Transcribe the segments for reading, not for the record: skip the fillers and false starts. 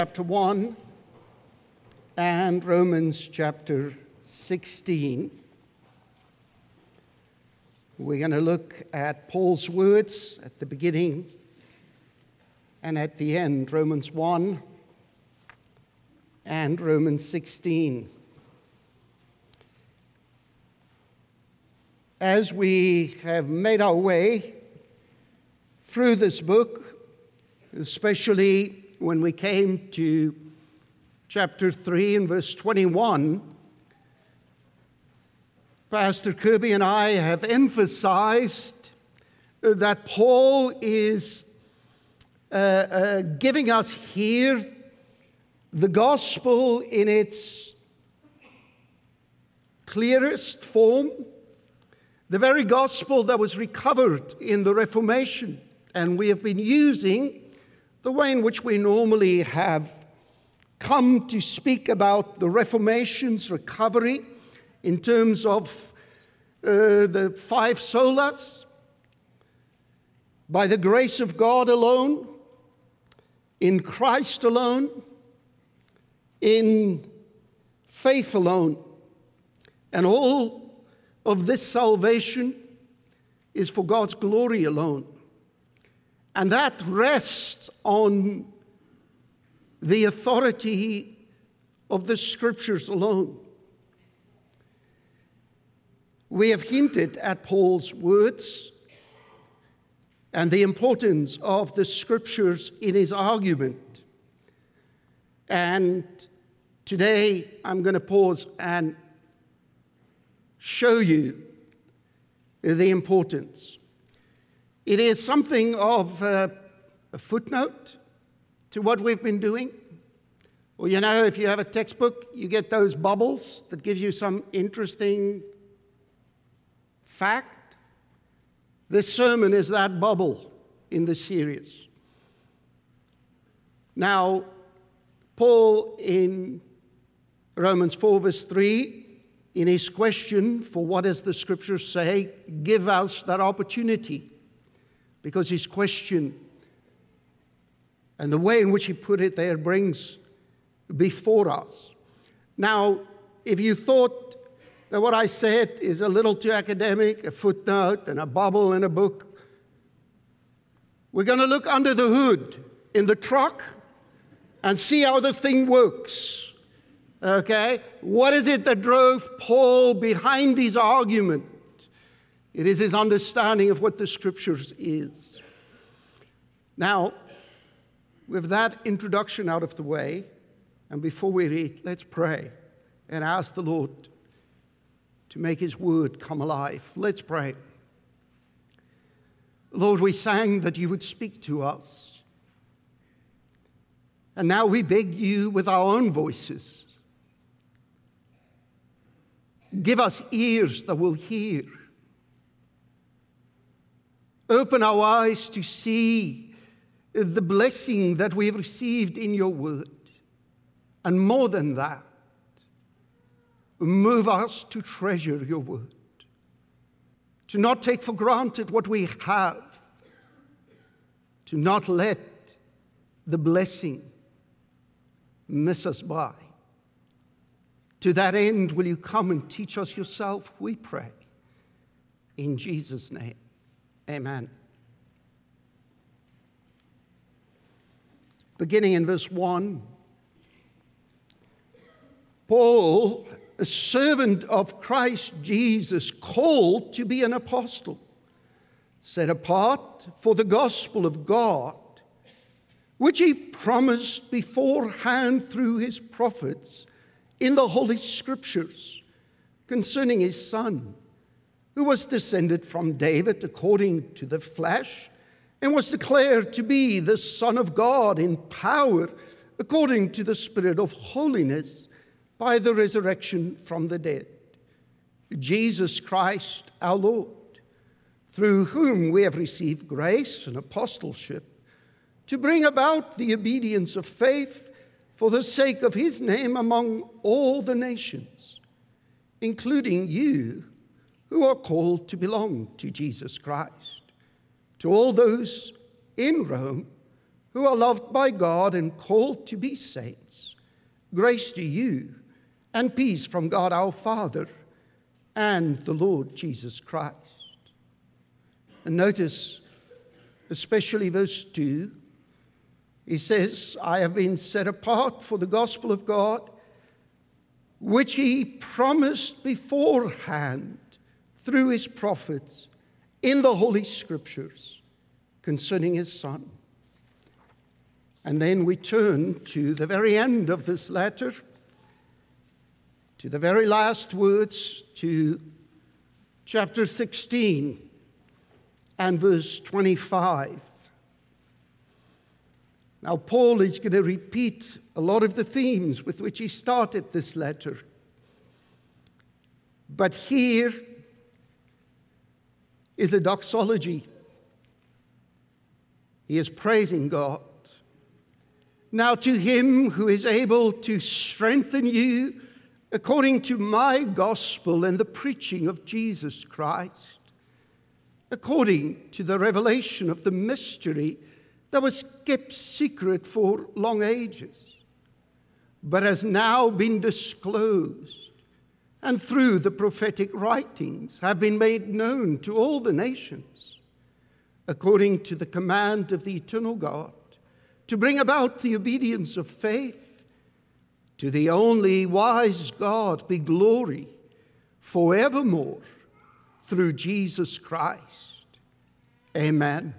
chapter 1 and Romans chapter 16. We're going to look at Paul's words at the beginning and at the end, Romans 1 and Romans 16. As we have made our way through this book, especially when we came to chapter 3 and verse 21, Pastor Kirby and I have emphasized that Paul is giving us here the gospel in its clearest form, the very gospel that was recovered in the Reformation. And we have been using the way in which we normally have come to speak about the Reformation's recovery in terms of the five solas, by the grace of God alone, in Christ alone, in faith alone. And all of this salvation is for God's glory alone. And that rests on the authority of the Scriptures alone. We have hinted at Paul's words and the importance of the Scriptures in his argument. And today I'm going to pause and show you the importance. It is something of a footnote to what we've been doing. Well, you know, if you have a textbook, you get those bubbles that gives you some interesting fact. This sermon is that bubble in the series. Now, Paul in Romans 4 verse 3, in his question for what does the Scriptures say, give us that opportunity. Because his question and the way in which he put it there brings before us. Now, if you thought that what I said is a little too academic, a footnote and a bubble in a book, we're going to look under the hood in the truck and see how the thing works. Okay? What is it that drove Paul behind his argument? It is his understanding of what the Scriptures is. Now, with that introduction out of the way, and before we read, let's pray and ask the Lord to make His Word come alive. Let's pray. Lord, we sang that You would speak to us. And now we beg You with our own voices. Give us ears that will hear. Open our eyes to see the blessing that we have received in Your Word. And more than that, move us to treasure Your Word. To not take for granted what we have. To not let the blessing miss us by. To that end, will You come and teach us Yourself, we pray. In Jesus' name. Amen. Beginning in verse 1, Paul, a servant of Christ Jesus, called to be an apostle, set apart for the gospel of God, which He promised beforehand through His prophets in the Holy Scriptures concerning His Son, who was descended from David according to the flesh, and was declared to be the Son of God in power according to the Spirit of holiness by the resurrection from the dead. Jesus Christ our Lord, through whom we have received grace and apostleship to bring about the obedience of faith for the sake of His name among all the nations, including you who are called to belong to Jesus Christ. To all those in Rome who are loved by God and called to be saints, grace to you and peace from God our Father and the Lord Jesus Christ. And notice, especially verse 2, he says, I have been set apart for the gospel of God, which he promised beforehand through his prophets in the Holy Scriptures concerning his Son. And then we turn to the very end of this letter, to the very last words, to chapter 16 and verse 25. Now, Paul is going to repeat a lot of the themes with which he started this letter. But here is a doxology. He is praising God. Now to him who is able to strengthen you according to my gospel and the preaching of Jesus Christ, according to the revelation of the mystery that was kept secret for long ages, but has now been disclosed, and through the prophetic writings have been made known to all the nations, according to the command of the eternal God, to bring about the obedience of faith. To the only wise God be glory forevermore through Jesus Christ. Amen.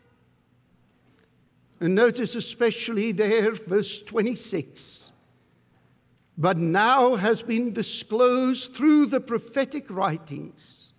And notice especially there, verse 26. But now has been disclosed through the prophetic writings,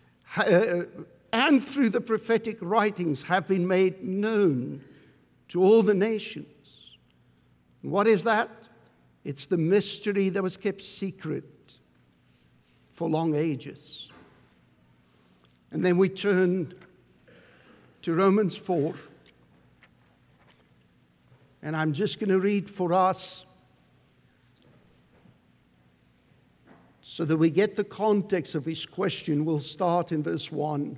and through the prophetic writings have been made known to all the nations. What is that? It's the mystery that was kept secret for long ages. And then we turn to Romans 4. And I'm just going to read for us so that we get the context of his question. We'll start in verse 1.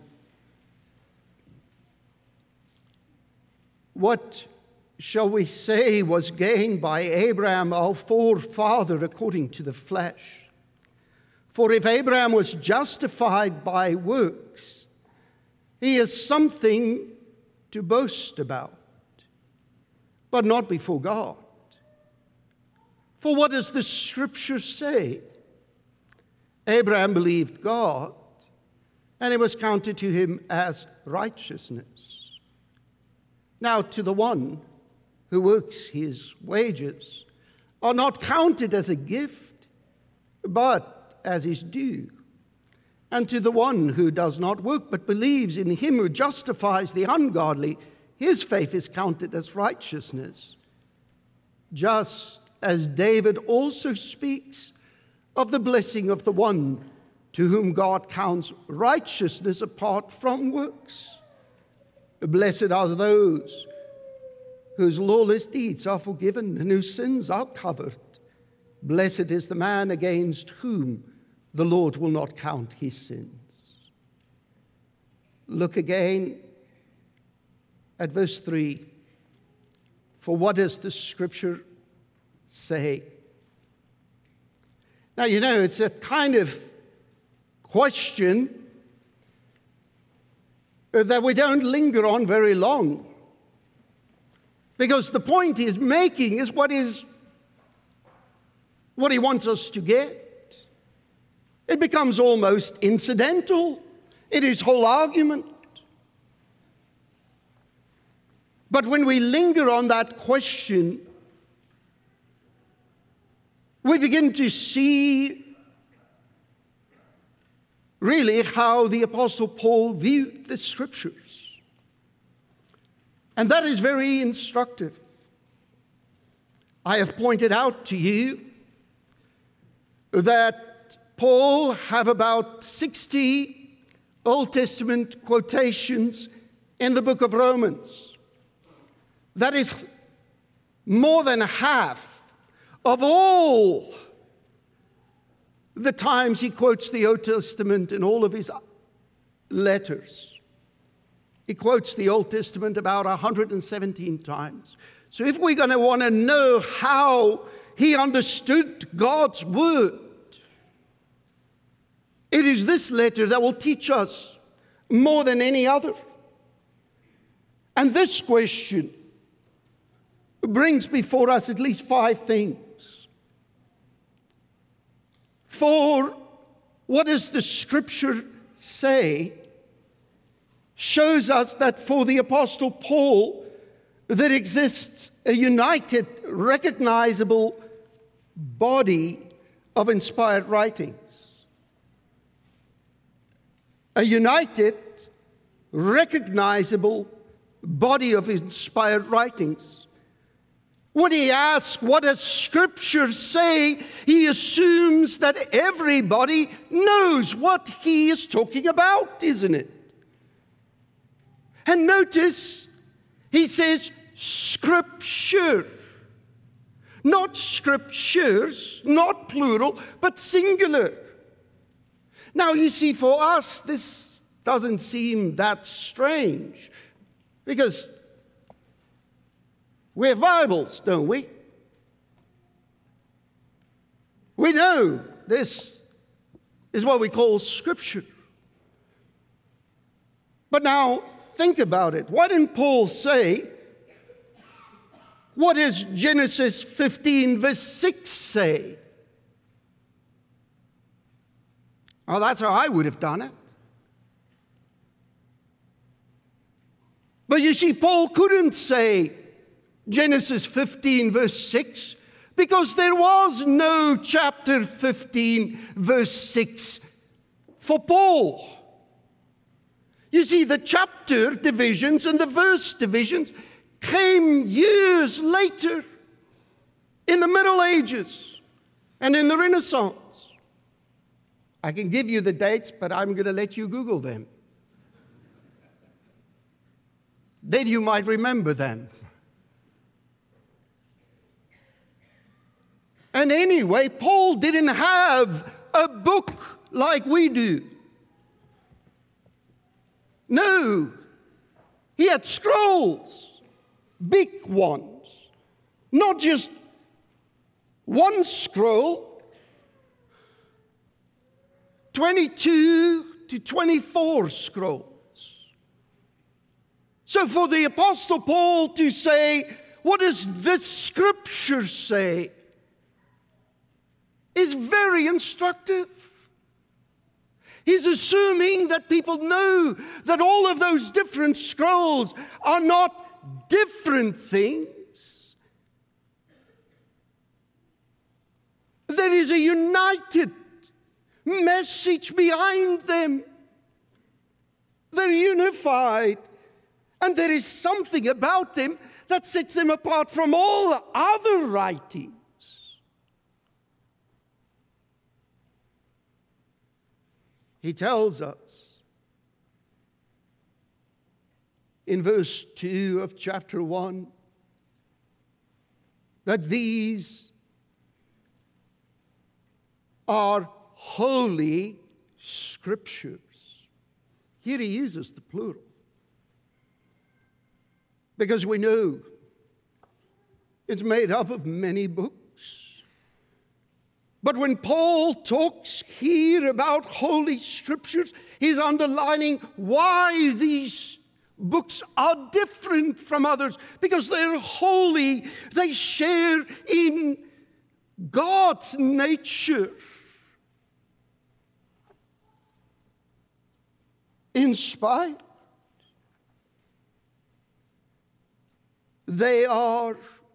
What shall we say was gained by Abraham, our forefather, according to the flesh? For if Abraham was justified by works, he has something to boast about, but not before God. For what does the Scripture say? Abraham believed God, and it was counted to him as righteousness. Now, to the one who works, his wages are not counted as a gift, but as his due. And to the one who does not work, but believes in him who justifies the ungodly, his faith is counted as righteousness. Just as David also speaks of the blessing of the one to whom God counts righteousness apart from works. Blessed are those whose lawless deeds are forgiven and whose sins are covered. Blessed is the man against whom the Lord will not count his sins. Look again at verse 3. For what does the Scripture say? Now, you know, it's a kind of question that we don't linger on very long. Because the point he's making is what he wants us to get. It becomes almost incidental in his whole argument. But when we linger on that question, we begin to see really how the Apostle Paul viewed the Scriptures. And that is very instructive. I have pointed out to you that Paul have about 60 Old Testament quotations in the book of Romans. That is more than half of all the times he quotes the Old Testament in all of his letters. He quotes the Old Testament about 117 times. So if we're going to want to know how he understood God's word, it is this letter that will teach us more than any other. And this question brings before us at least 5 things. For what does the Scripture say shows us that for the Apostle Paul, there exists a united, recognizable body of inspired writings. A united, recognizable body of inspired writings. When he asks, what does Scripture say? He assumes that everybody knows what he is talking about, isn't it? And notice, he says Scripture. Not scriptures, not plural, but singular. Now, you see, for us, this doesn't seem that strange, because we have Bibles, don't we? We know this is what we call Scripture. But now, think about it. Why didn't Paul say, what does Genesis 15 verse 6 say? Well, that's how I would have done it. But you see, Paul couldn't say Genesis 15 verse 6 because there was no chapter 15 verse 6 for Paul. You see, the chapter divisions and the verse divisions came years later in the Middle Ages and in the Renaissance. I can give you the dates, but I'm going to let you Google them. Then you might remember them. And anyway, Paul didn't have a book like we do. No, he had scrolls, big ones, not just one scroll, 22 to 24 scrolls. So for the Apostle Paul to say, what does this Scripture say, is very instructive. He's assuming that people know that all of those different scrolls are not different things. There is a united message behind them. They're unified. And there is something about them that sets them apart from all other writings. He tells us in verse 2 of chapter 1 that these are holy Scriptures. Here he uses the plural because we know it's made up of many books. But when Paul talks here about Holy Scriptures, he's underlining why these books are different from others. Because they're holy. They share in God's nature. Inspired. They are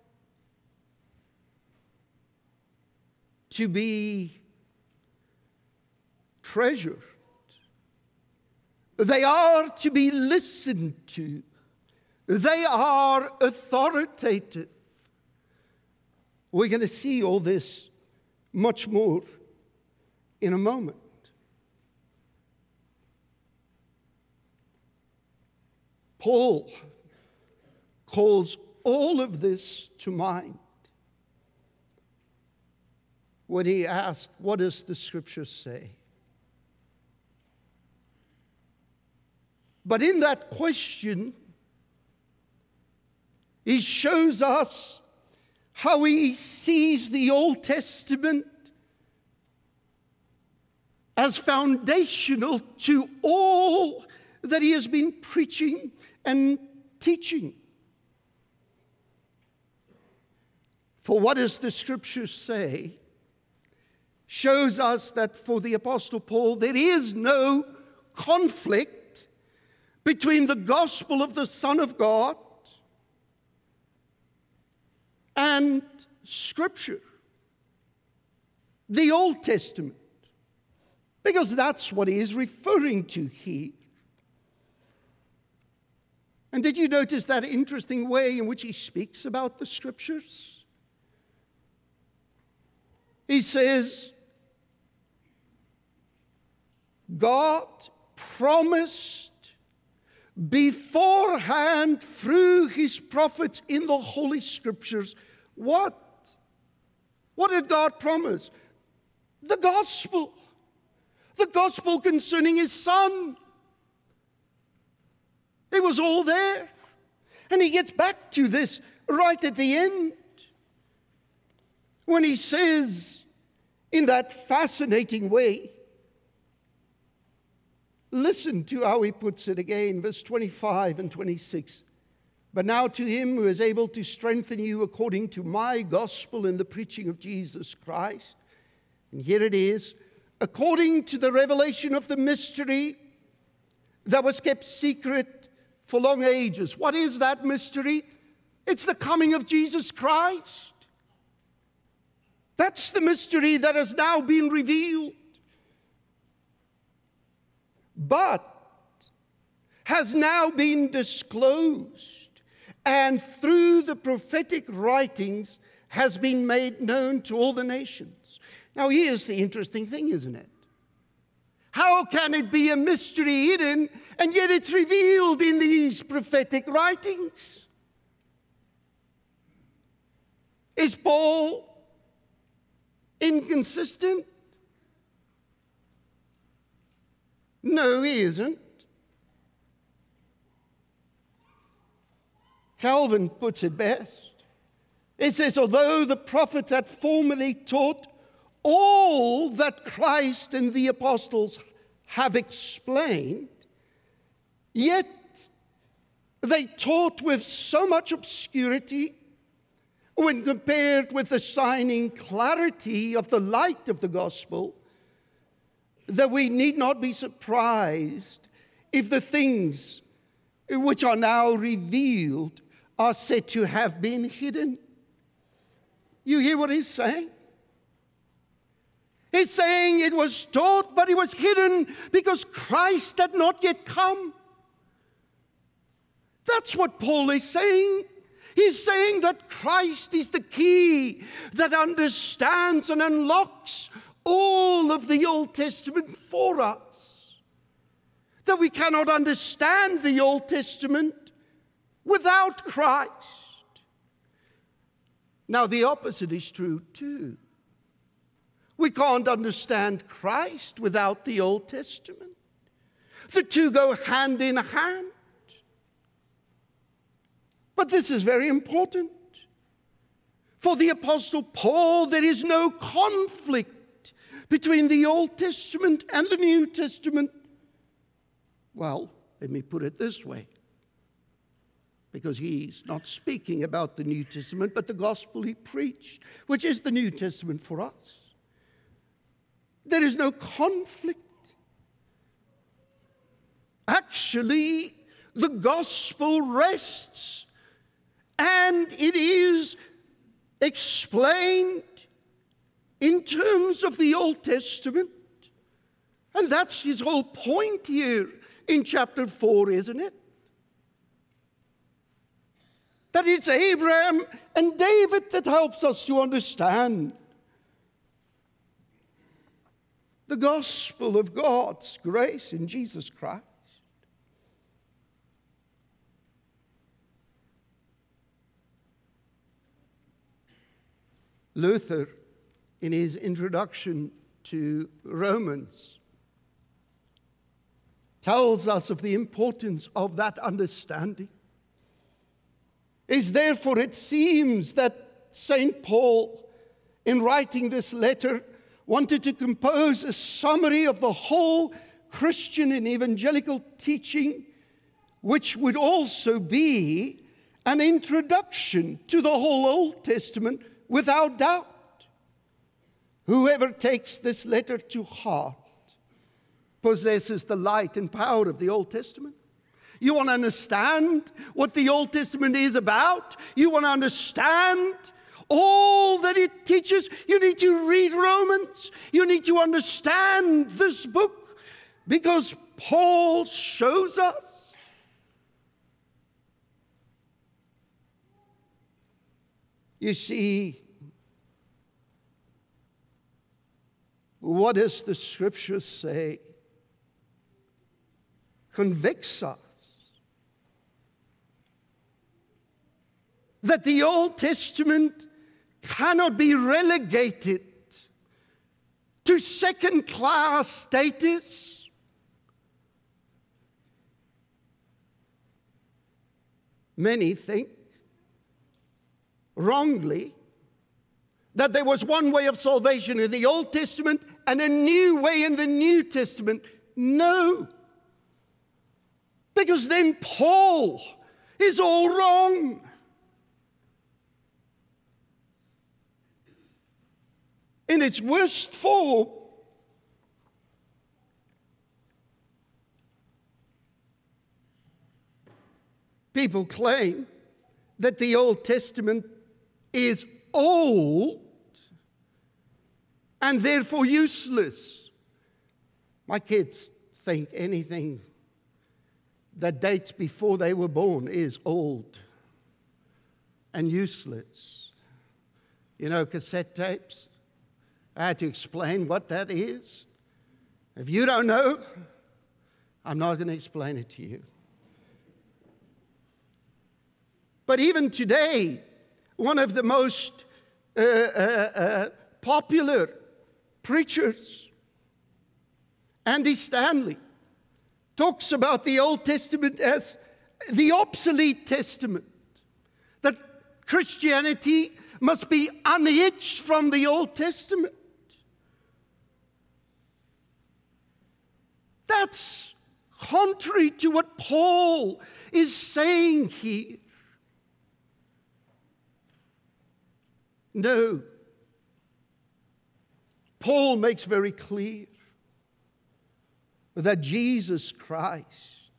to be treasured. They are to be listened to. They are authoritative. We're going to see all this much more in a moment. Paul calls all of this to mind when he asks, what does the Scripture say? But in that question, he shows us how he sees the Old Testament as foundational to all that he has been preaching and teaching. For what does the Scripture say? Shows us that for the Apostle Paul, there is no conflict between the gospel of the Son of God and Scripture, the Old Testament, because that's what he is referring to here. And did you notice that interesting way in which he speaks about the Scriptures? He says, God promised beforehand through his prophets in the Holy Scriptures. What? What did God promise? The gospel. The gospel concerning his Son. It was all there. And he gets back to this right at the end, when he says in that fascinating way, listen to how he puts it again, verse 25 and 26. But now to him who is able to strengthen you according to my gospel in the preaching of Jesus Christ. And here it is, according to the revelation of the mystery that was kept secret for long ages. What is that mystery? It's the coming of Jesus Christ. That's the mystery that has now been revealed, but has now been disclosed, and through the prophetic writings has been made known to all the nations. Now here's the interesting thing, isn't it? How can it be a mystery hidden, and yet it's revealed in these prophetic writings? Is Paul inconsistent? No, he isn't. Calvin puts it best. He says, although the prophets had formerly taught all that Christ and the apostles have explained, yet they taught with so much obscurity when compared with the shining clarity of the light of the gospel, that we need not be surprised if the things which are now revealed are said to have been hidden. You hear what he's saying? He's saying it was taught, but it was hidden because Christ had not yet come. That's what Paul is saying. He's saying that Christ is the key that understands and unlocks all of the Old Testament for us. That we cannot understand the Old Testament without Christ. Now, the opposite is true too. We can't understand Christ without the Old Testament. The two go hand in hand. But this is very important. For the Apostle Paul, there is no conflict between the Old Testament and the New Testament. Well, let me put it this way. Because he's not speaking about the New Testament, but the gospel he preached, which is the New Testament for us. There is no conflict. Actually, the gospel rests, and it is explained in terms of the Old Testament. And that's his whole point here in chapter 4, isn't it? That it's Abraham and David that helps us to understand the gospel of God's grace in Jesus Christ. Luther, in his introduction to Romans, tells us of the importance of that understanding. Is therefore it seems that St. Paul, in writing this letter, wanted to compose a summary of the whole Christian and evangelical teaching, which would also be an introduction to the whole Old Testament without doubt. Whoever takes this letter to heart possesses the light and power of the Old Testament. You want to understand what the Old Testament is about? You want to understand all that it teaches? You need to read Romans. You need to understand this book, because Paul shows us you see, what does the Scripture say? Convicts us that the Old Testament cannot be relegated to second-class status. Many think, wrongly, that there was one way of salvation in the Old Testament and a new way in the New Testament. No. Because then Paul is all wrong. In its worst form, people claim that the Old Testament is old and therefore useless. My kids think anything that dates before they were born is old and useless. You know, cassette tapes? I had to explain what that is. If you don't know, I'm not going to explain it to you. But even today, one of the most popular preachers, Andy Stanley, talks about the Old Testament as the obsolete testament, that Christianity must be unhitched from the Old Testament. That's contrary to what Paul is saying here. No. Paul makes very clear that Jesus Christ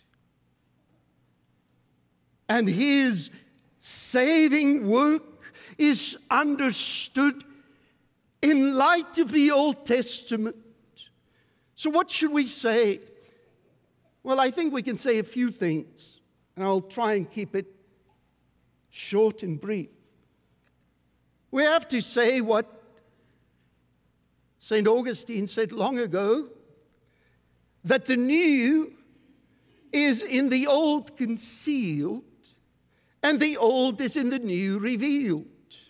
and his saving work is understood in light of the Old Testament. So what should we say? Well, I think we can say a few things, and I'll try and keep it short and brief. We have to say what St. Augustine said long ago, that the new is in the old concealed, and the old is in the new revealed.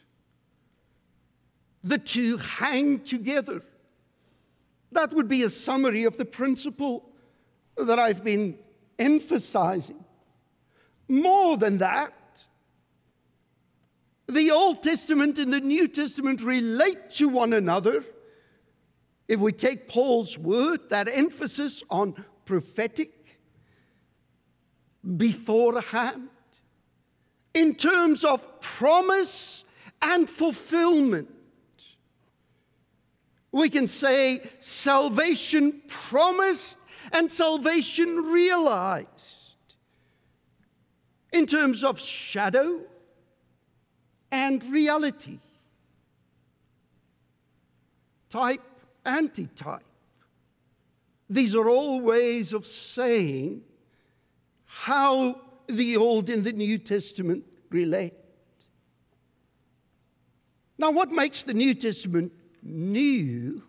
The two hang together. That would be a summary of the principle that I've been emphasizing. More than that, the Old Testament and the New Testament relate to one another. If we take Paul's word, that emphasis on prophetic, beforehand, in terms of promise and fulfillment. We can say salvation promised and salvation realized. In terms of shadow and reality. Type, antitype. These are all ways of saying how the Old and the New Testament relate. Now, what makes the New Testament new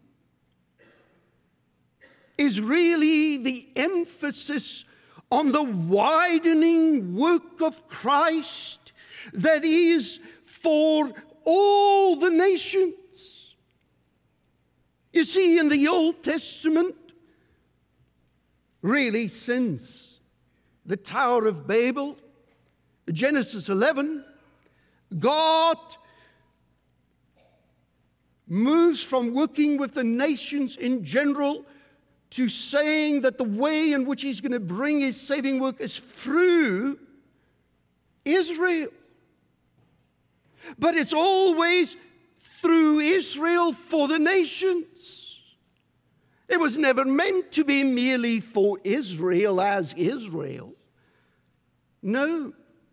is really the emphasis on the widening work of Christ that is for all the nations. You see, in the Old Testament, really, since the Tower of Babel, Genesis 11, God moves from working with the nations in general to saying that the way in which he's going to bring his saving work is through Israel. But it's always through Israel for the nations. It was never meant to be merely for Israel as Israel. No.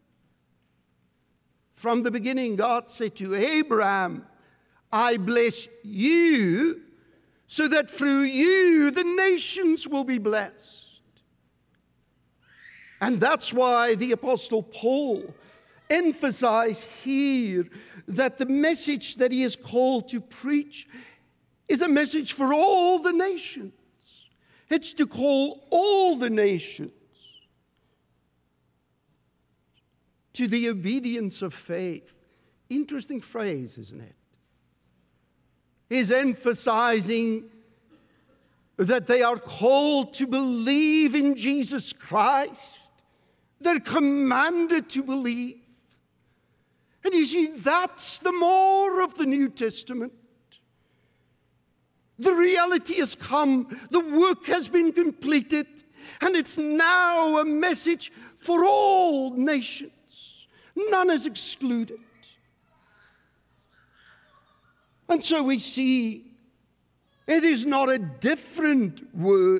From the beginning, God said to Abraham, I bless you so that through you the nations will be blessed. And that's why the Apostle Paul emphasized here that the message that he is called to preach is a message for all the nations. It's to call all the nations to the obedience of faith. Interesting phrase, isn't it? He's emphasizing that they are called to believe in Jesus Christ. They're commanded to believe. And you see, that's the more of the New Testament. The reality has come, the work has been completed, and it's now a message for all nations. None is excluded. And so we see it is not a different word.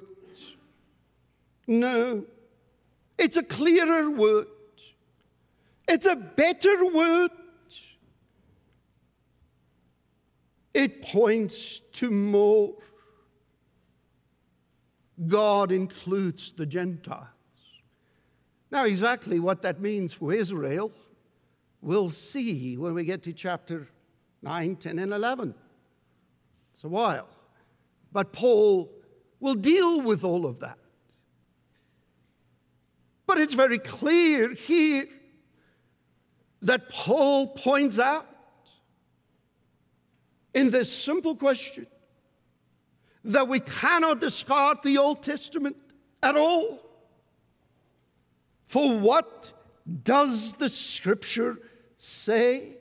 No, it's a clearer word. It's a better word. It points to more. God includes the Gentiles. Now, exactly what that means for Israel, we'll see when we get to chapter 9, 10, and 11. It's a while. But Paul will deal with all of that. But it's very clear here that Paul points out in this simple question that we cannot discard the Old Testament at all. For what does the Scripture say?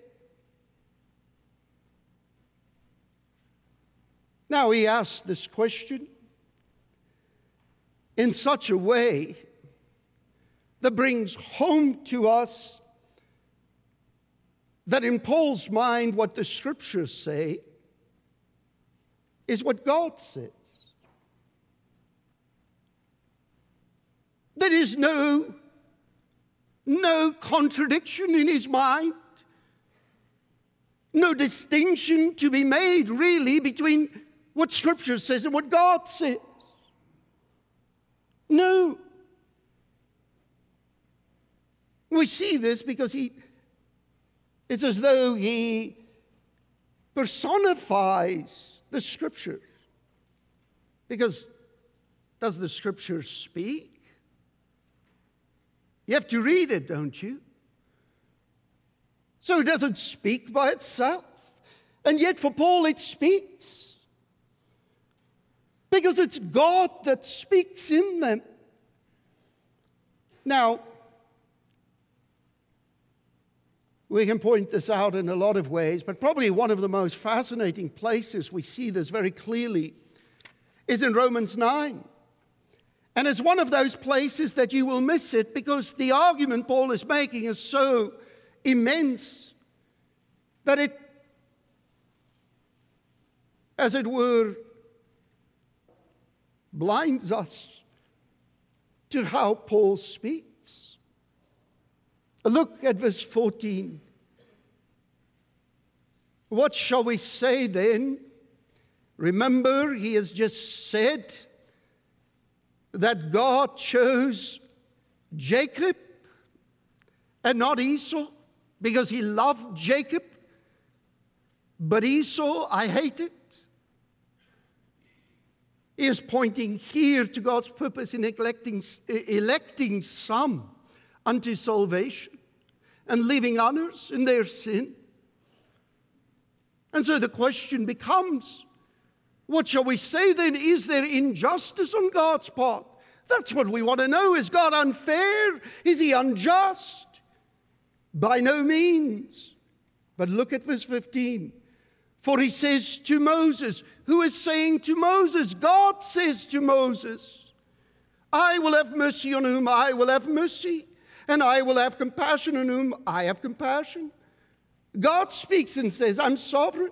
Now, he asks this question in such a way that brings home to us that in Paul's mind, what the Scriptures say is what God says. There is no contradiction in his mind, no distinction to be made, really, between what Scripture says and what God says. No. We see this because it's as though he personifies the Scriptures. Because does the Scripture speak? You have to read it, don't you? So it doesn't speak by itself. And yet for Paul it speaks. Because it's God that speaks in them. Now, we can point this out in a lot of ways, but probably one of the most fascinating places we see this very clearly is in Romans 9. And it's one of those places that you will miss it because the argument Paul is making is so immense that it, as it were, blinds us to how Paul speaks. Look at verse 14. What shall we say then? Remember, he has just said that God chose Jacob and not Esau because he loved Jacob, but Esau I hated. He is pointing here to God's purpose in electing some unto salvation and leaving others in their sin. And so the question becomes, what shall we say then? Is there injustice on God's part? That's what we want to know. Is God unfair? Is he unjust? By no means. But look at verse 15. For he says to Moses, who is saying to Moses? God says to Moses, I will have mercy on whom I will have mercy, and I will have compassion on whom I have compassion. God speaks and says, I'm sovereign.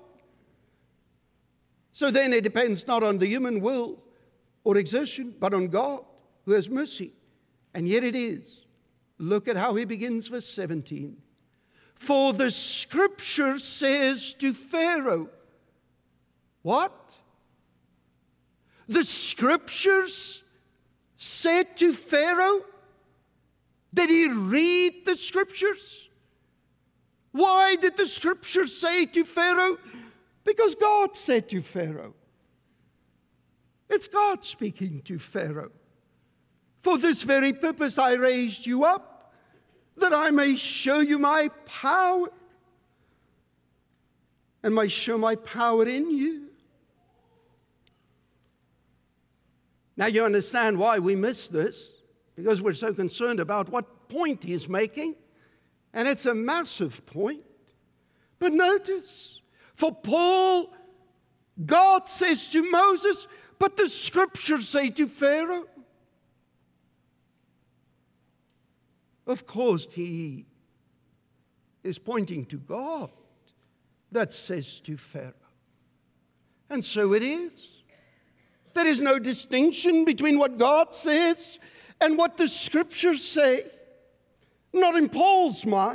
So then it depends not on the human will or exertion, but on God who has mercy. And yet it is. Look at how he begins verse 17. For the scripture says to Pharaoh, what? The scriptures said to Pharaoh? Did he read the scriptures? Why did the scriptures say to Pharaoh? Because God said to Pharaoh. It's God speaking to Pharaoh. For this very purpose I raised you up, that I may show you my power, and may show my power in you. Now you understand why we miss this, because we're so concerned about what point he's making, and it's a massive point. But notice, for Paul, God says to Moses, but the scriptures say to Pharaoh. Of course, he is pointing to God that says to Pharaoh. And so it is. There is no distinction between what God says and what the scriptures say. Not in Paul's mind.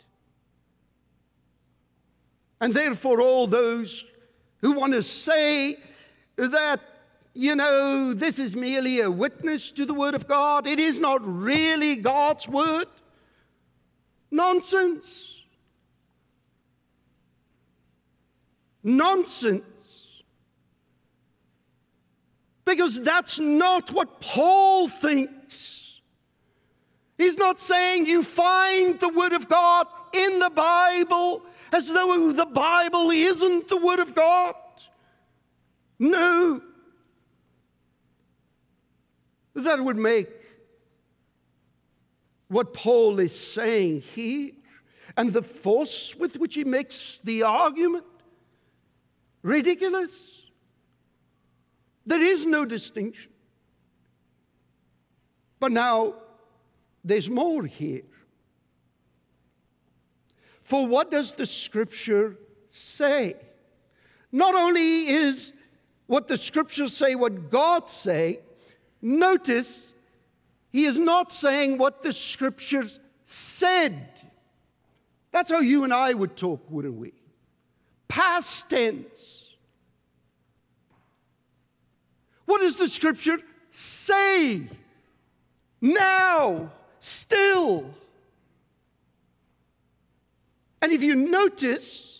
And therefore, all those who want to say that, this is merely a witness to the Word of God, it is not really God's Word. Nonsense. Nonsense. Because that's not what Paul thinks. He's not saying you find the Word of God in the Bible as though the Bible isn't the Word of God. No. That would make what Paul is saying here and the force with which he makes the argument ridiculous. There is no distinction. But now, there's more here. For what does the scripture say? Not only is what the scriptures say what God say, notice, he is not saying what the scriptures said. That's how you and I would talk, wouldn't we? Past tense. What does the scripture say? Now, still. And if you notice,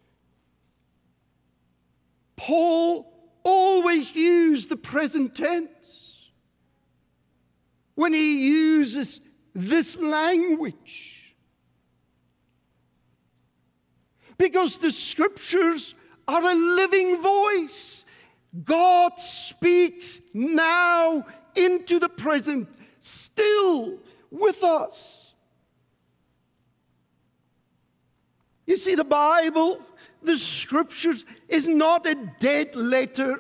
Paul always used the present tense when he uses this language. Because the scriptures are a living voice. God speaks now into the present, still with us. You see, the Bible, the scriptures, is not a dead letter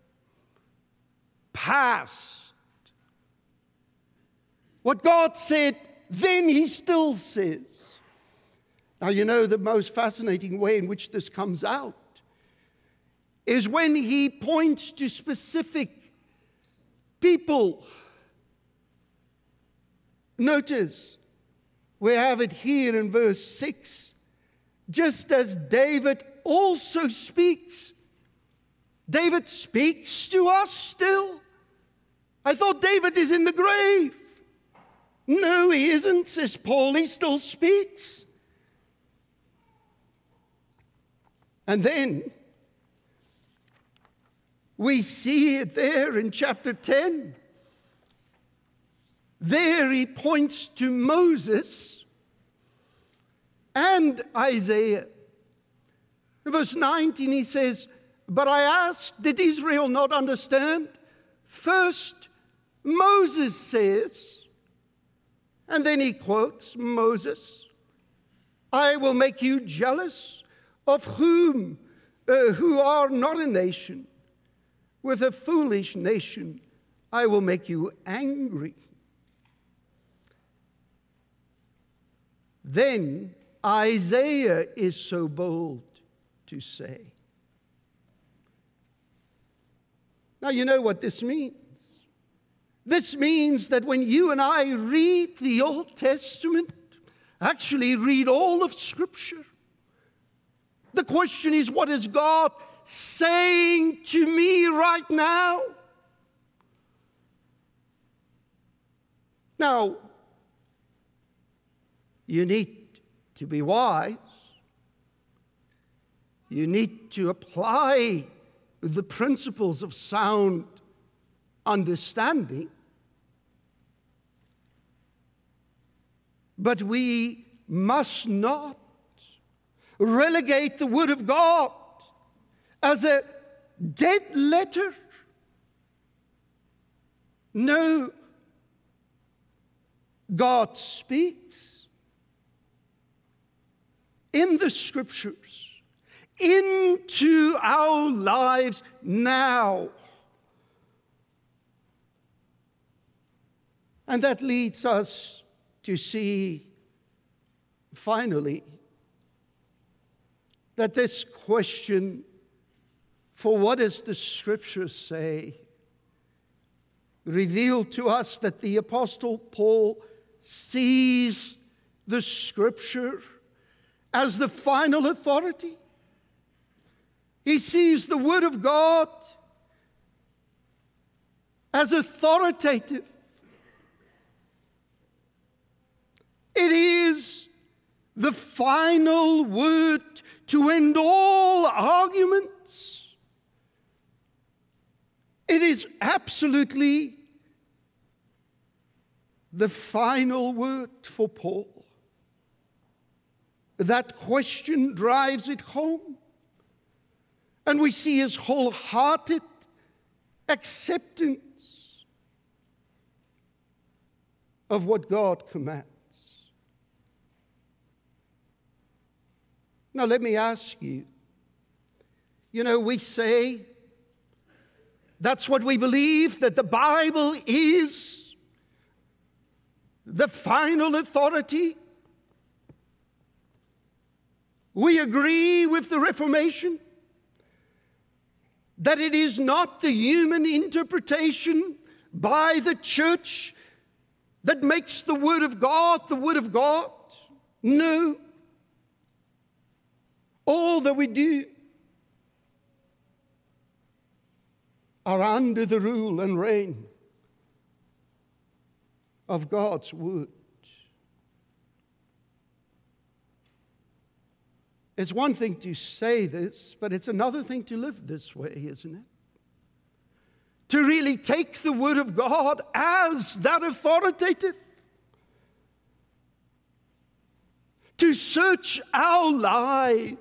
past. What God said, then he still says. Now, the most fascinating way in which this comes out is when he points to specific people. Notice, we have it here in verse 6. Just as David also speaks. David speaks to us still. I thought David is in the grave. No, he isn't, says Paul. He still speaks. And then we see it there in chapter 10. There he points to Moses and Isaiah. In verse 19 he says, but I ask, did Israel not understand? First, Moses says, and then he quotes Moses, I will make you jealous of who are not a nation. With a foolish nation, I will make you angry. Then Isaiah is so bold to say. Now, you know what this means. This means that when you and I read the Old Testament, actually read all of Scripture, the question is, what is God saying to me right now? Now, you need to be wise. You need to apply the principles of sound understanding. But we must not relegate the Word of God as a dead letter. No, God speaks in the Scriptures into our lives now. And that leads us to see, finally, that this question, for what does the Scripture say, revealed to us that the Apostle Paul sees the Scripture as the final authority. He sees the Word of God as authoritative. It is the final word to end all arguments. It is absolutely the final word for Paul. That question drives it home. And we see his wholehearted acceptance of what God commands. Now, let me ask you, we say that's what we believe, that the Bible is the final authority. We agree with the Reformation that it is not the human interpretation by the church that makes the Word of God the Word of God. No. All that we do are under the rule and reign of God's Word. It's one thing to say this, but it's another thing to live this way, isn't it? To really take the Word of God as that authoritative. To search our lives.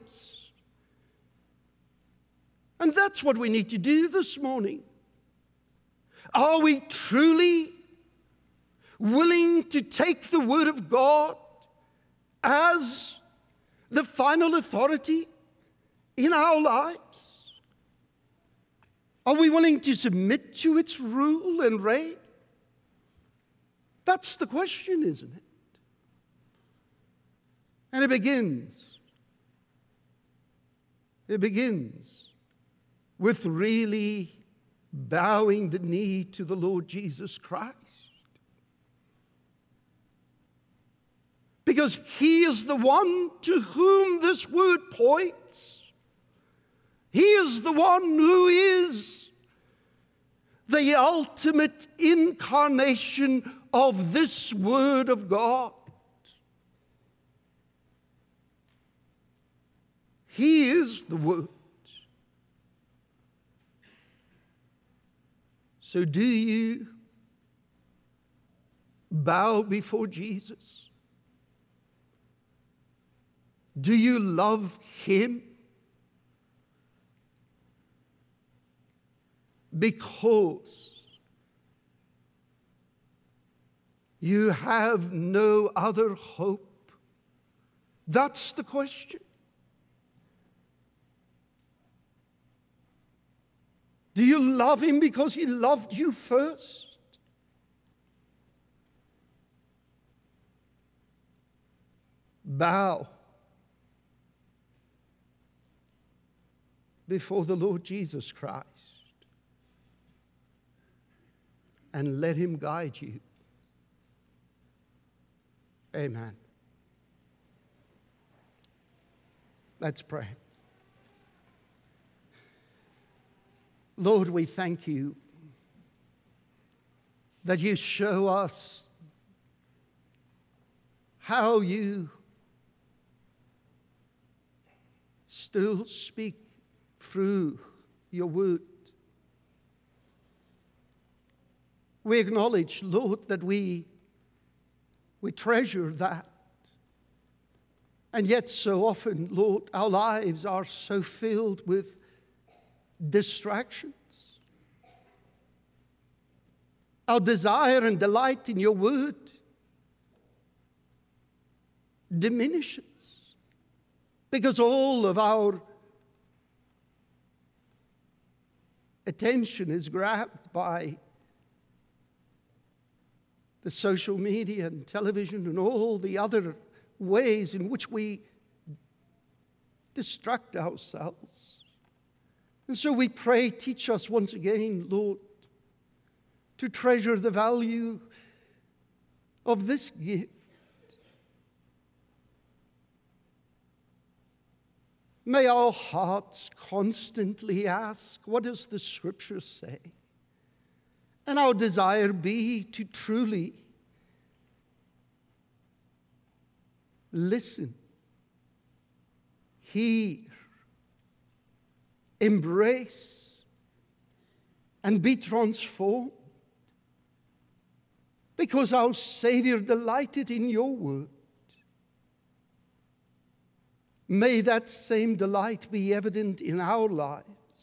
And that's what we need to do this morning. Are we truly willing to take the Word of God as the final authority in our lives? Are we willing to submit to its rule and reign? That's the question, isn't it? And it begins with really bowing the knee to the Lord Jesus Christ. Because He is the one to whom this word points. He is the one who is the ultimate incarnation of this Word of God. He is the Word. So do you bow before Jesus? Do you love Him? Because You have no other hope. That's the question. Do you love him because he loved you first? Bow before the Lord Jesus Christ and let him guide you. Amen. Let's pray. Lord, we thank you that you show us how you still speak through your word. We acknowledge, Lord, that we treasure that. And yet so often, Lord, our lives are so filled with distractions. Our desire and delight in your word diminishes because all of our attention is grabbed by the social media and television and all the other ways in which we distract ourselves. And so we pray, teach us once again, Lord, to treasure the value of this gift. May our hearts constantly ask, what does the Scripture say? And our desire be to truly listen, hear, embrace, and be transformed. Because our Savior delighted in your word. May that same delight be evident in our lives.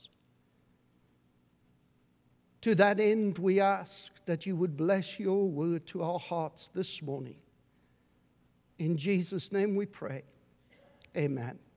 To that end, we ask that you would bless your word to our hearts this morning. In Jesus' name we pray. Amen.